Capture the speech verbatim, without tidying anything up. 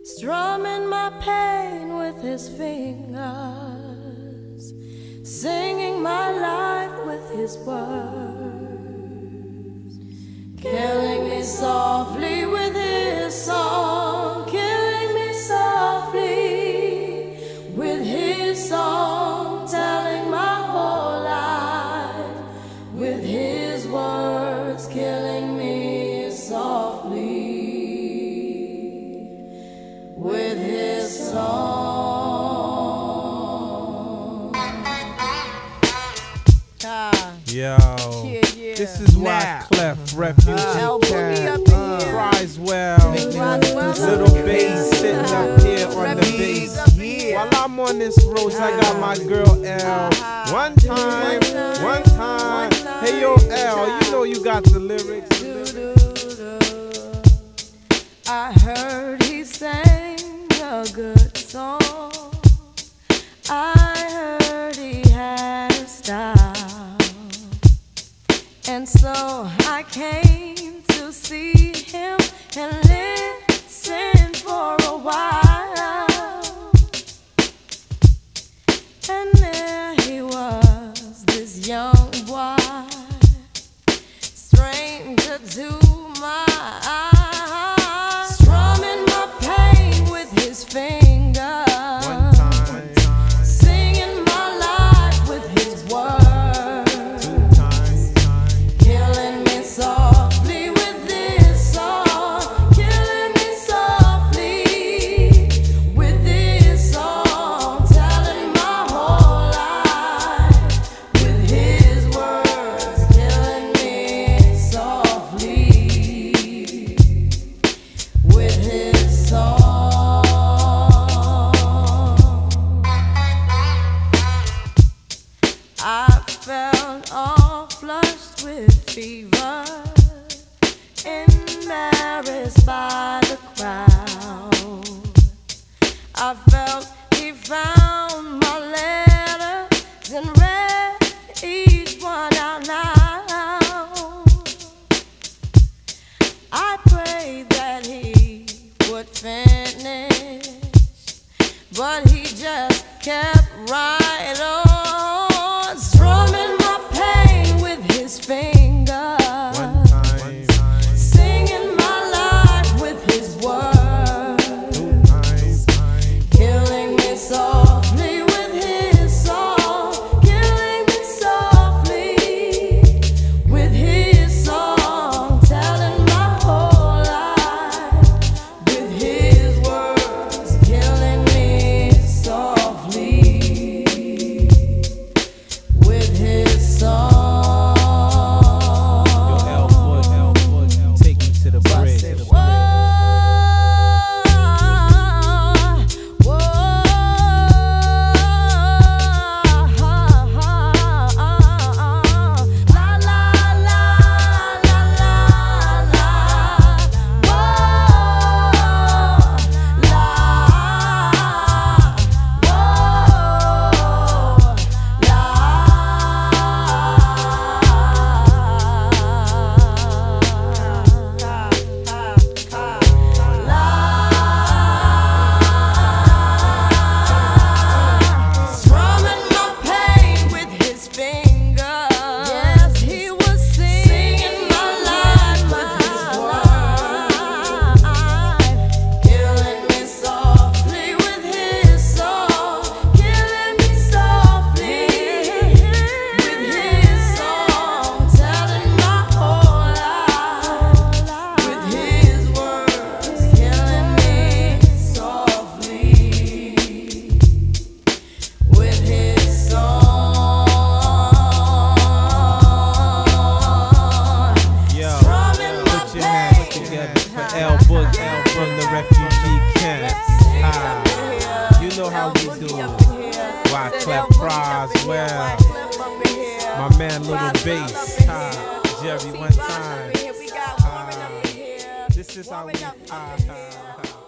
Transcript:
strumming my pain with his fingers, singing my life with his words, killing me softly with his song, killing me softly with his song, telling my whole life with his words, killing me softly with his song. Ah. Yo, Yeah, yeah. this is why Now. Clef Refugee Uh, El Boogie Cat up in here. cries well. Roswell Little up in bass here. sitting up here on the Refugees bass. up in here. While I'm on this road, I got my girl L. One time, one time. Hey yo, L, you know you got the lyrics. I heard he sang a good song. I heard he had a style, and so I came to see him and listen for a while. And there he was, this young boy, stranger to my eyes, strumming my pain with his fingers, One time, singing my life with his words, two times, killing me softly with this song, killing me softly with this song, telling my whole life with his words, killing me softly with his song. I felt all flushed with fever, embarrassed by the crowd. I felt he found my letters and read each one out loud. I prayed that he would finish, but he just kept right on, strumming my pain with his fingers, one time, singing my life with his words, two times, killing me softly with his song, killing me softly with his song, telling my whole life with his words, killing me softly with his song. Yo, L Boog, L Boog, take me to the bridge. Whoa, whoa, la la la la la la, whoa, la, strumming my pain with his fingers. Yes, he was singing my life with his words, killing me softly with his song, killing me softly with his song, telling my whole life with his words, killing me softly with his song. Yo, Strumming my put your hands pain. together for L Boog, L from the refugee camp. Ah, you know how we do. Why Clef cries well. My man Little Bass, ah, Jerry, one time. Ah, this is how we. Ah, ah, ah.